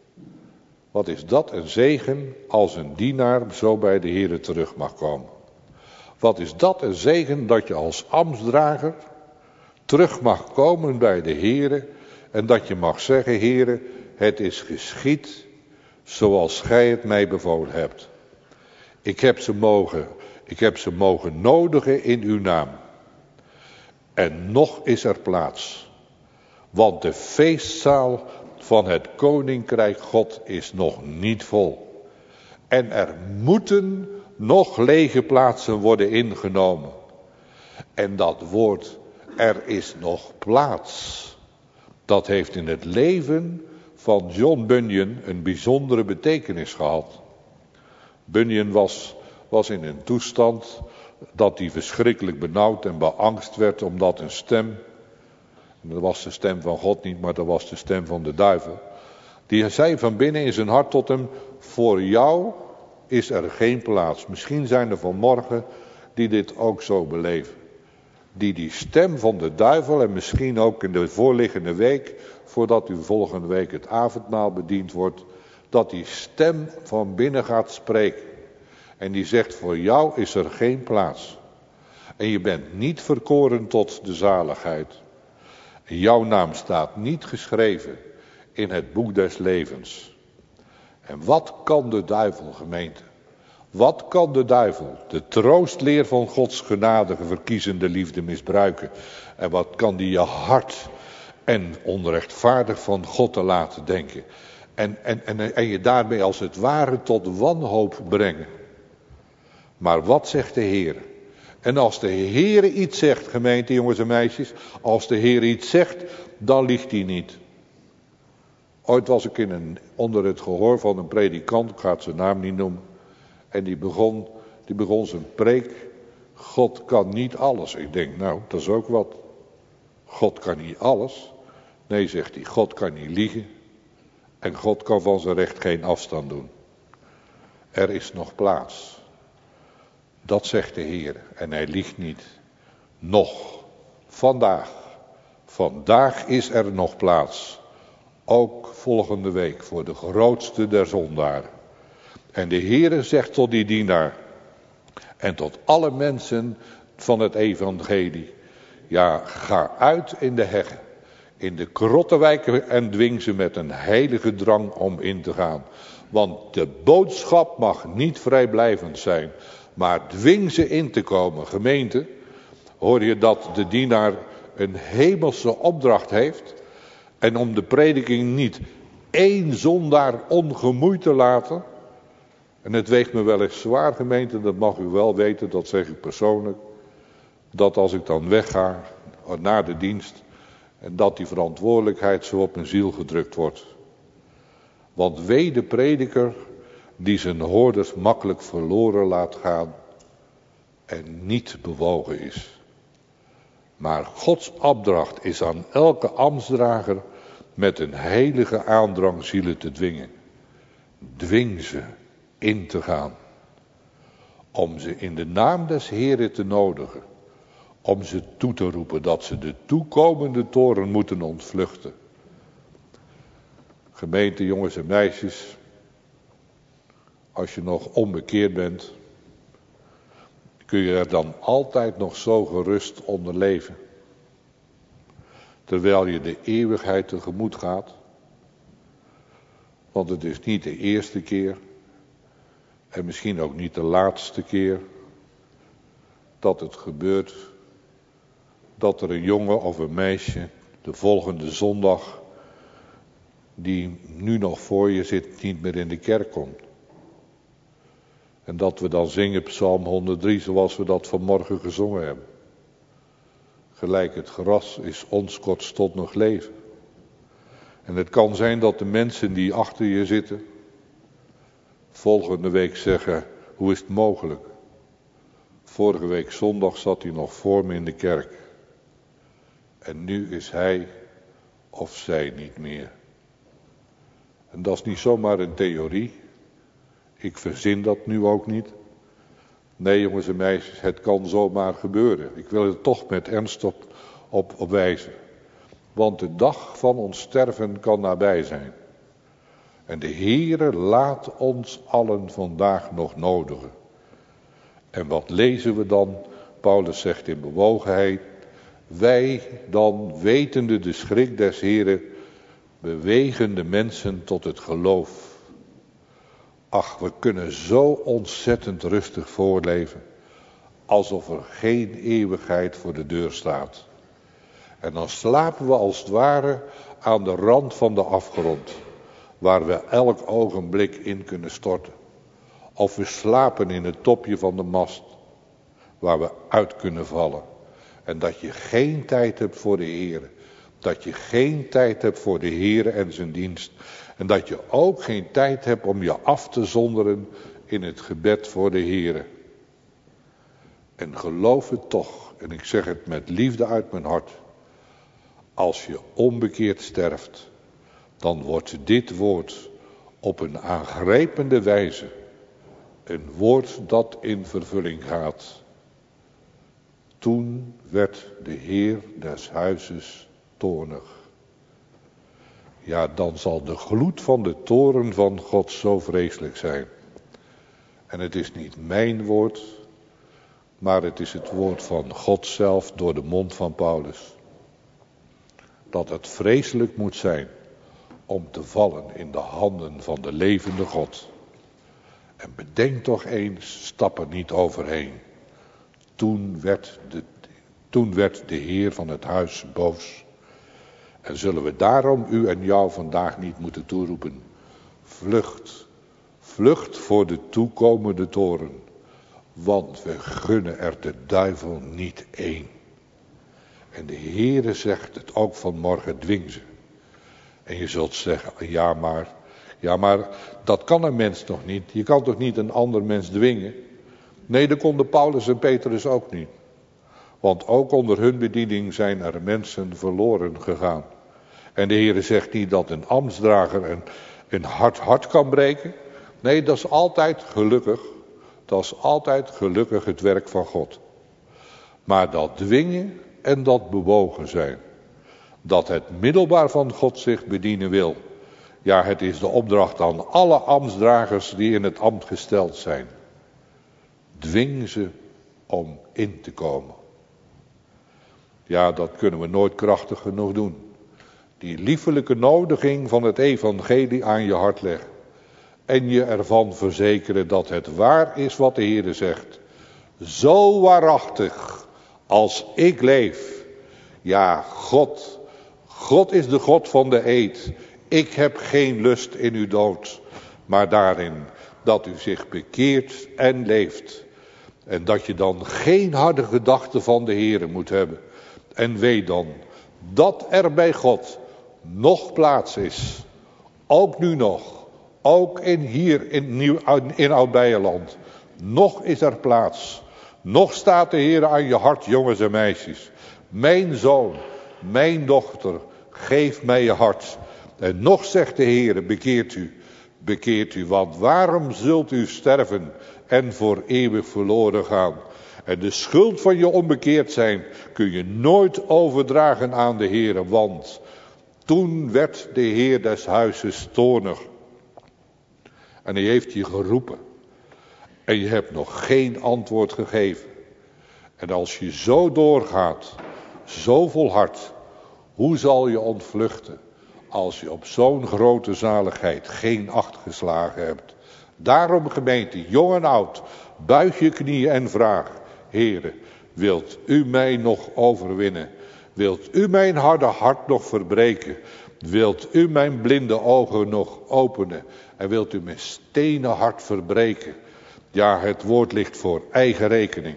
Wat is dat een zegen als een dienaar zo bij de Heere terug mag komen? Wat is dat een zegen dat je als ambtsdrager terug mag komen bij de Heere en dat je mag zeggen: Heere, het is geschied zoals gij het mij bevolen hebt. Ik heb ze mogen, ik heb ze mogen nodigen in uw naam. En nog is er plaats, want de feestzaal van het koninkrijk God is nog niet vol. En er moeten nog lege plaatsen worden ingenomen. En dat woord, er is nog plaats, dat heeft in het leven van John Bunyan een bijzondere betekenis gehad. Bunyan was, was in een toestand dat hij verschrikkelijk benauwd en beangst werd, omdat een stem, en dat was de stem van God niet, maar dat was de stem van de duivel, die zei van binnen in zijn hart tot hem: voor jou is er geen plaats. Misschien zijn er vanmorgen die dit ook zo beleven. Die die stem van de duivel, en misschien ook in de voorliggende week, voordat u volgende week het avondmaal bediend wordt, dat die stem van binnen gaat spreken. En die zegt: voor jou is er geen plaats. En je bent niet verkoren tot de zaligheid. En jouw naam staat niet geschreven in het boek des levens. En wat kan de duivel, gemeente? Wat kan de duivel? De troostleer van Gods genadige verkiezende liefde misbruiken. En wat kan die je hard en onrechtvaardig van God te laten denken. En, en, en, en je daarmee als het ware tot wanhoop brengen. Maar wat zegt de Heer? En als de Heer iets zegt, gemeente, jongens en meisjes, als de Heer iets zegt, dan liegt hij niet. Ooit was ik in een, onder het gehoor van een predikant, ik ga het zijn naam niet noemen. En die begon, die begon zijn preek: God kan niet alles. Ik denk, nou, dat is ook wat. God kan niet alles. Nee, zegt hij, God kan niet liegen. En God kan van zijn recht geen afstand doen. Er is nog plaats. Dat zegt de Heer en hij liegt niet. Nog, vandaag, vandaag is er nog plaats. Ook volgende week voor de grootste der zondaren. En de Heere zegt tot die dienaar en tot alle mensen van het evangelie. Ja, ga uit in de heggen, in de krottenwijken en dwing ze met een heilige drang om in te gaan. Want de boodschap mag niet vrijblijvend zijn, maar dwing ze in te komen. Gemeente, hoor je dat de dienaar een hemelse opdracht heeft? En om de prediking niet één zondaar ongemoeid te laten. En het weegt me wel eens zwaar, gemeente, dat mag u wel weten, dat zeg ik persoonlijk. Dat als ik dan wegga, na de dienst, en dat die verantwoordelijkheid zo op mijn ziel gedrukt wordt. Want wee de prediker die zijn hoorders makkelijk verloren laat gaan en niet bewogen is. Maar Gods opdracht is aan elke ambtsdrager met een heilige aandrang zielen te dwingen. Dwing ze in te gaan. Om ze in de naam des Heren te nodigen. Om ze toe te roepen dat ze de toekomende toren moeten ontvluchten. Gemeente, jongens en meisjes. Als je nog onbekeerd bent. Kun je er dan altijd nog zo gerust onder leven. Terwijl je de eeuwigheid tegemoet gaat. Want het is niet de eerste keer. En misschien ook niet de laatste keer. Dat het gebeurt. Dat er een jongen of een meisje de volgende zondag. Die nu nog voor je zit, niet meer in de kerk komt. En dat we dan zingen Psalm honderddrie zoals we dat vanmorgen gezongen hebben. Gelijk het gras is ons kortstondig leven. En het kan zijn dat de mensen die achter je zitten volgende week zeggen, hoe is het mogelijk? Vorige week zondag zat hij nog voor me in de kerk. En nu is hij of zij niet meer. En dat is niet zomaar een theorie. Ik verzin dat nu ook niet. Nee, jongens en meisjes, het kan zomaar gebeuren. Ik wil er toch met ernst op, op, op wijzen. Want de dag van ons sterven kan nabij zijn. En de Heere laat ons allen vandaag nog nodigen. En wat lezen we dan? Paulus zegt in bewogenheid. Wij dan, wetende de schrik des Heeren, bewegen de mensen tot het geloof. Ach, we kunnen zo ontzettend rustig voorleven. Alsof er geen eeuwigheid voor de deur staat. En dan slapen we als het ware aan de rand van de afgrond. Waar we elk ogenblik in kunnen storten. Of we slapen in het topje van de mast. Waar we uit kunnen vallen. En dat je geen tijd hebt voor de Heer. Dat je geen tijd hebt voor de Heer en zijn dienst. En dat je ook geen tijd hebt om je af te zonderen in het gebed voor de Heer. En geloof het toch, en ik zeg het met liefde uit mijn hart. Als je onbekeerd sterft, dan wordt dit woord op een aangrijpende wijze een woord dat in vervulling gaat. Toen werd de Heer des huizes toornig. Ja, dan zal de gloed van de toren van God zo vreselijk zijn. En het is niet mijn woord, maar het is het woord van God zelf door de mond van Paulus. Dat het vreselijk moet zijn om te vallen in de handen van de levende God. En bedenk toch eens, stap er niet overheen. Toen werd de, toen werd de Heer van het huis boos. En zullen we daarom u en jou vandaag niet moeten toeroepen. Vlucht, vlucht voor de toekomende toren. Want we gunnen er de duivel niet één. En de Heere zegt het ook vanmorgen, dwing ze. En je zult zeggen, ja maar, ja maar, dat kan een mens toch niet. Je kan toch niet een ander mens dwingen. Nee, dat konden Paulus en Petrus ook niet. Want ook onder hun bediening zijn er mensen verloren gegaan. En de Heere zegt niet dat een ambtsdrager een, een hard hart kan breken. Nee, dat is altijd gelukkig Dat is altijd gelukkig het werk van God. Maar dat dwingen en dat bewogen zijn. Dat het middelbaar van God zich bedienen wil. Ja, het is de opdracht aan alle ambtsdragers die in het ambt gesteld zijn. Dwing ze om in te komen. Ja, dat kunnen we nooit krachtig genoeg doen. Die liefelijke nodiging van het evangelie aan je hart leggen. En je ervan verzekeren dat het waar is wat de Heer zegt. Zo waarachtig als ik leef. Ja, God. God is de God van de eed. Ik heb geen lust in uw dood. Maar daarin dat u zich bekeert en leeft. En dat je dan geen harde gedachten van de Heer moet hebben. En weet dan dat er bij God nog plaats is. Ook nu nog. Ook in hier in, Nieuw, in Oud-Beijerland. Nog is er plaats. Nog staat de Heer aan je hart, jongens en meisjes. Mijn zoon, mijn dochter, geef mij je hart. En nog zegt de Heer, bekeert u. Bekeert u, want waarom zult u sterven en voor eeuwig verloren gaan? En de schuld van je onbekeerd zijn kun je nooit overdragen aan de Heer, want toen werd de Heer des huizes toornig. En hij heeft je geroepen. En je hebt nog geen antwoord gegeven. En als je zo doorgaat, zo volhardt, hoe zal je ontvluchten als je op zo'n grote zaligheid geen acht geslagen hebt? Daarom gemeente, jong en oud, buig je knieën en vraag. Heere, wilt u mij nog overwinnen? Wilt u mijn harde hart nog verbreken? Wilt u mijn blinde ogen nog openen? En wilt u mijn stenen hart verbreken? Ja, het woord ligt voor eigen rekening.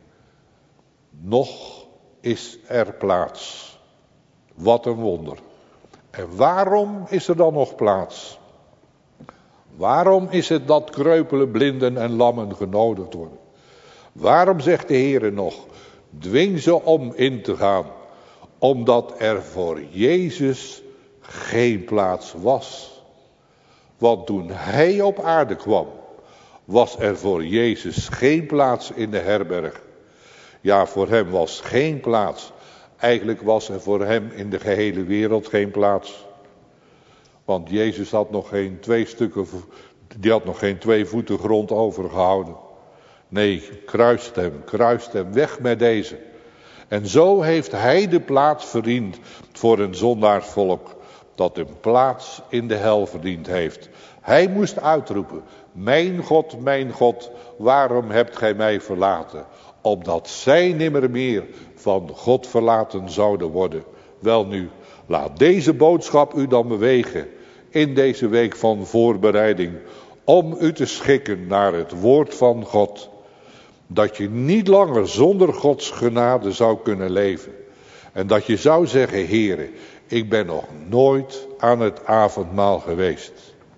Nog is er plaats. Wat een wonder. En waarom is er dan nog plaats? Waarom is het dat kreupelen, blinden en lammen genodigd worden? Waarom zegt de Heere nog, dwing ze om in te gaan, omdat er voor Jezus geen plaats was. Want toen hij op aarde kwam, was er voor Jezus geen plaats in de herberg. Ja, voor hem was geen plaats. Eigenlijk was er voor hem in de gehele wereld geen plaats. Want Jezus had nog geen twee stukken, die had nog geen twee voeten grond overgehouden. Nee, kruist hem, kruist hem, weg met deze. En zo heeft hij de plaats verdiend voor een zondaarsvolk dat een plaats in de hel verdiend heeft. Hij moest uitroepen, mijn God, mijn God, waarom hebt gij mij verlaten? Opdat zij nimmer meer van God verlaten zouden worden. Welnu, laat deze boodschap u dan bewegen in deze week van voorbereiding, om u te schikken naar het woord van God. Dat je niet langer zonder Gods genade zou kunnen leven. En dat je zou zeggen, Heere, ik ben nog nooit aan het avondmaal geweest.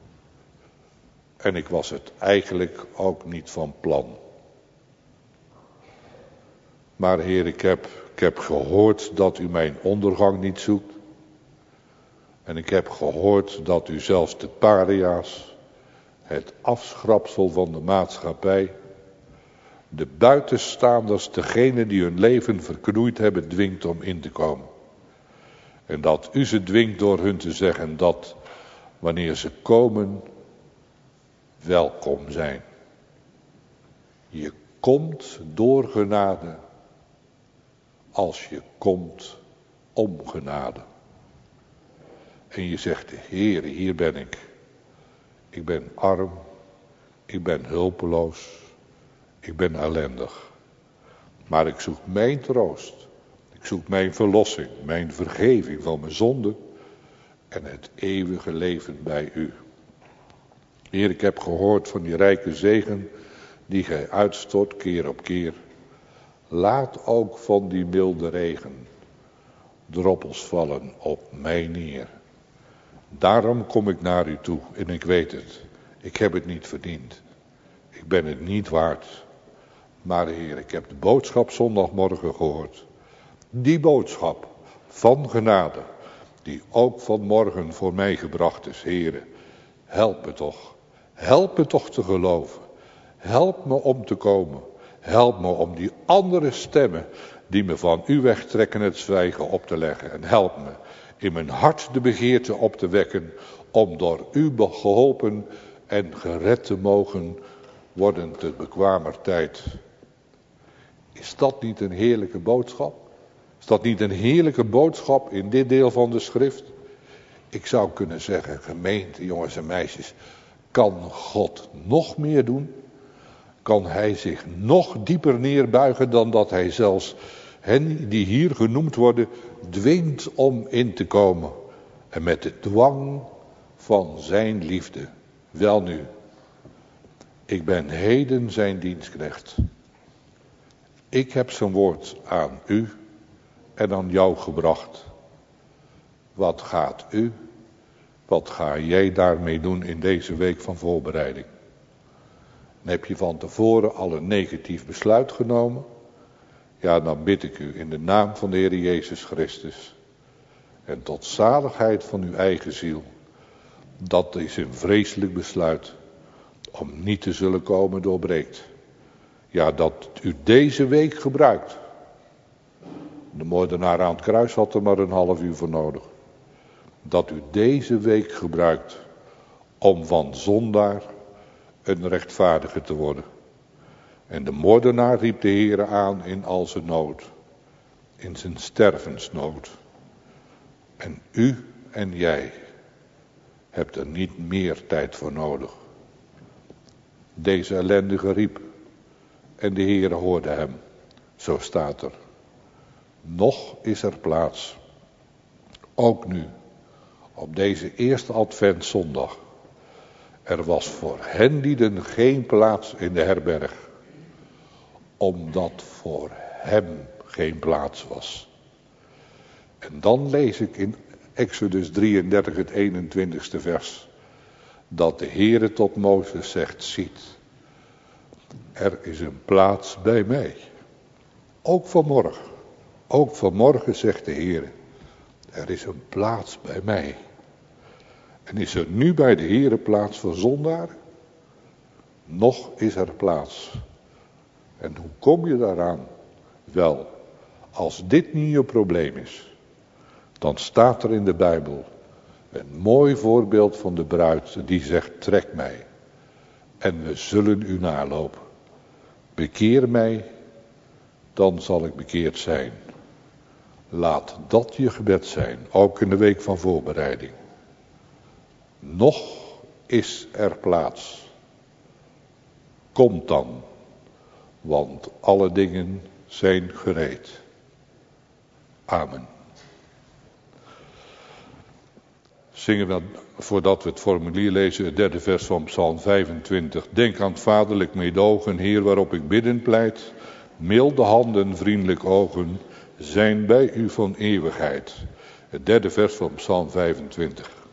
En ik was het eigenlijk ook niet van plan. Maar Heer, ik heb, ik heb gehoord dat u mijn ondergang niet zoekt. En ik heb gehoord dat u zelfs de paria's, het afschrapsel van de maatschappij, de buitenstaanders, degene die hun leven verknoeid hebben, dwingt om in te komen. En dat u ze dwingt door hun te zeggen dat wanneer ze komen, welkom zijn. Je komt door genade als je komt om genade. En je zegt, Heere, hier ben ik. Ik ben arm, ik ben hulpeloos, ik ben ellendig. Maar ik zoek mijn troost. Ik zoek mijn verlossing, mijn vergeving van mijn zonde en het eeuwige leven bij u. Heer, ik heb gehoord van die rijke zegen die gij uitstort keer op keer. Laat ook van die milde regen droppels vallen op mij neer. Daarom kom ik naar u toe en ik weet het. Ik heb het niet verdiend. Ik ben het niet waard. Maar Heer, ik heb de boodschap zondagmorgen gehoord. Die boodschap van genade, die ook vanmorgen voor mij gebracht is. Heer, help me toch. Help me toch te geloven. Help me om te komen. Help me om die andere stemmen die me van u wegtrekken het zwijgen op te leggen. En help me in mijn hart de begeerte op te wekken om door u geholpen en gered te mogen worden te bekwamer tijd. Is dat niet een heerlijke boodschap? Is dat niet een heerlijke boodschap in dit deel van de schrift? Ik zou kunnen zeggen, gemeente, jongens en meisjes, kan God nog meer doen? Kan hij zich nog dieper neerbuigen dan dat hij zelfs hen die hier genoemd worden dwingt om in te komen? En met de dwang van zijn liefde. Welnu, ik ben heden zijn dienstknecht. Ik heb zijn woord aan u en aan jou gebracht. Wat gaat u, wat ga jij daarmee doen in deze week van voorbereiding? En heb je van tevoren al een negatief besluit genomen? Ja, dan bid ik u in de naam van de Heer Jezus Christus. En tot zaligheid van uw eigen ziel. Dat is een vreselijk besluit. Om niet te zullen komen doorbreekt. Ja, dat u deze week gebruikt. De moordenaar aan het kruis had er maar een half uur voor nodig. Dat u deze week gebruikt om van zondaar een rechtvaardige te worden. En de moordenaar riep de Heere aan in al zijn nood. In zijn stervensnood. En u en jij hebt er niet meer tijd voor nodig. Deze ellendige riep. En de Heere hoorde hem. Zo staat er. Nog is er plaats. Ook nu. Op deze eerste adventszondag. Er was voor hen lieden geen plaats in de herberg. Omdat voor hem geen plaats was. En dan lees ik in Exodus drieëndertig het eenentwintigste vers. Dat de Heere tot Mozes zegt, ziet. Er is een plaats bij mij. Ook vanmorgen. Ook vanmorgen zegt de Heere. Er is een plaats bij mij. En is er nu bij de Heere plaats voor zondaar? Nog is er plaats. En hoe kom je daaraan? Wel, als dit niet je probleem is, dan staat er in de Bijbel een mooi voorbeeld van de bruid die zegt, trek mij en we zullen u nalopen. Bekeer mij, dan zal ik bekeerd zijn. Laat dat je gebed zijn, ook in de week van voorbereiding. Nog is er plaats. Komt dan, want alle dingen zijn gereed. Amen. Zingen we, voordat we het formulier lezen, het derde vers van Psalm vijfentwintig. Denk aan het vaderlijk meedogen, Heer, waarop ik bidden pleit. Milde handen, vriendelijk ogen, zijn bij u van eeuwigheid. Het derde vers van Psalm vijfentwintig.